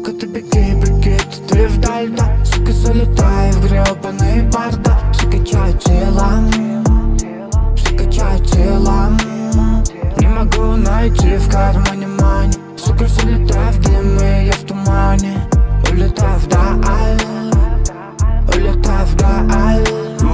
сука, ты беги, беги, ты вдаль, да. Сука, залетай в гребаный бардак. Все качают телом, все качают телом. Не могу найти в кармане мани. Сука, залетай в дым, и я в тумане. Улетай вдаль, улетай вдаль.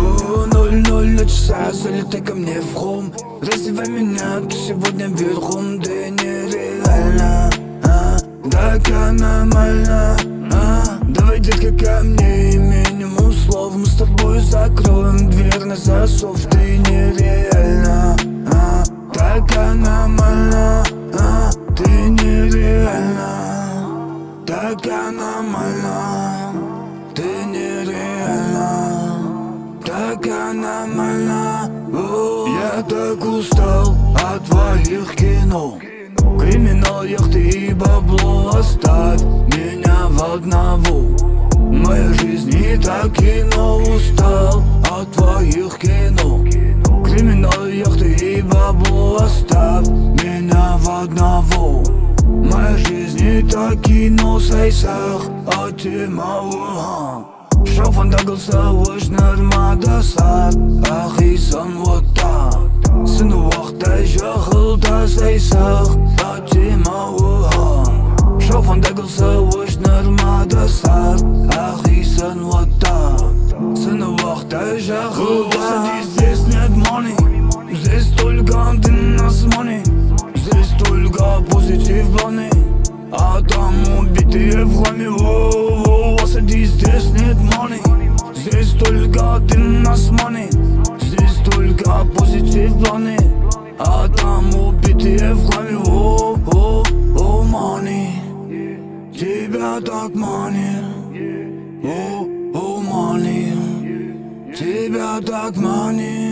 0:00 часа, залетай ко мне в хом. Раздевай меня, ты сегодня верхом. Ты нереально, так нормально. Давай, детка, ко мне, минимум слов. Мы с тобой закроем дверь на засов. Ты нереально, так нормально. Ты нереально, так нормально. Ты нереально, так нормально. Я так устал от твоих кино. Криминал, яхты и бабло. Оставь меня в одного. Моя жизнь не так кино. Устал от твоих кино. Криминал, яхты и бабло. Оставь меня в одного. Моя жизнь не так кино. Сейсах атимауа. Шофан дагылса уж нормада сад. Ахисан вот так. Сын уақта жақылда сейсах атимауа. Шофан дагылса уж нормада сад. Ахисан вот так. Сын уақта жақылда. Здесь нет money, здесь только дым на смоне. Здесь только позитив планы, а там убитые в хламе. Осади, здесь нет money, здесь только дым на смоне. Здесь только позитив планы, а там убитые в хламе. О, money, тебя так манит. О, money, тебя так манит.